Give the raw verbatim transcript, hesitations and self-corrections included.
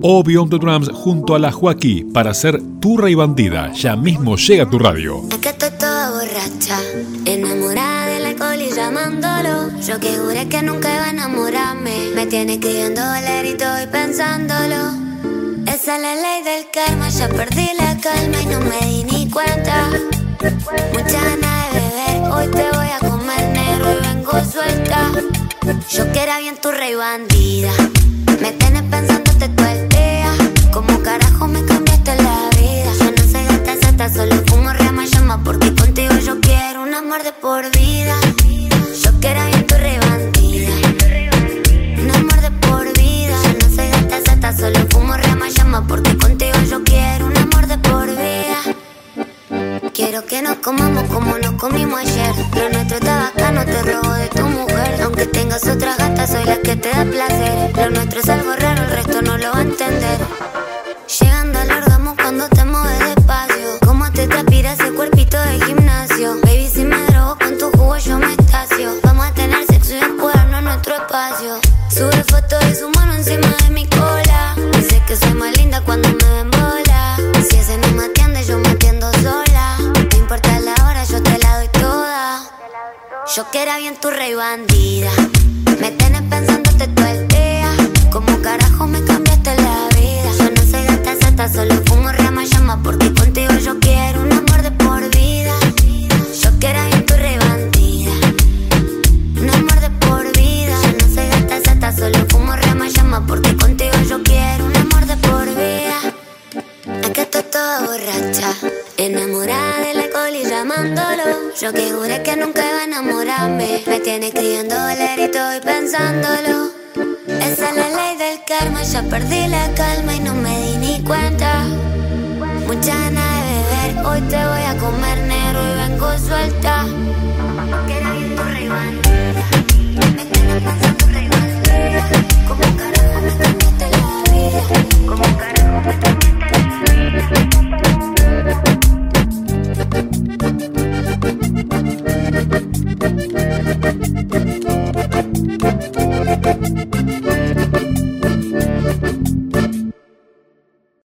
o Beyond the Drums junto a la Joaquí para hacer Turra y Bandida. Ya mismo llega a tu radio. Es que estoy toda borracha, enamorada del alcohol y llamándolo. Yo que juré que nunca iba a enamorarme, me tiene escribiendo valerito y pensándolo. Esa es la ley del karma, ya perdí la calma y no me di ni cuenta. Mucha ganas de beber, hoy te voy a comer negro y vengo suelta. Yo que era bien turra y bandida, me tenés pensándote todo el día. Como carajo me cambiaste la vida. Yo no soy gata sata, solo fumo rama llama, porque contigo yo quiero un amor de por vida. Yo que era bien turra y bandida, un amor de por vida. Yo no soy gata sata, solo fumo rama llama, porque contigo yo quiero un amor de por vida. Quiero que nos comamos como nos comimos ayer. Lo nuestro está bacano, te robo de tu mujer. Aunque tengas otras gatas, soy la que te da placer. Lo nuestro es algo raro, el resto no lo va a entender. Llegando al orgasmo cuando te mueves despacio. Cómo te transpira ese cuerpito de gimnasio. Baby, si me drogo con tu jugo yo me estacio. Vamos a tener sexo y encuaderno en nuestro espacio. Sube fotos de su mano encima de mi cola. Dice que soy más linda cuando me ven bola. Si ese no me atiende, yo me atiendo sola. No importa la hora, yo te la doy toda. Yo que era bien turra y bandida, me tenés pensándote todo el día. Como carajo me cambiaste la vida. Yo no soy gata sata, solo fumo rama llama, porque contigo yo quiero un amor de por vida. Yo que era bien turra y bandida, un amor de por vida. Yo no soy gata sata, solo fumo rama llama, porque contigo yo quiero un amor de por vida. Es que estoy toda borracha, enamorada del alcohol y llamándolo. Yo que juré que nunca iba a enamorarme, me tiene escribiendo valerito y pensándolo. Esa es la ley del karma, ya perdí la calma y no me di ni cuenta. Mucha ganas de beber, hoy te voy a comer negro y vengo suelta.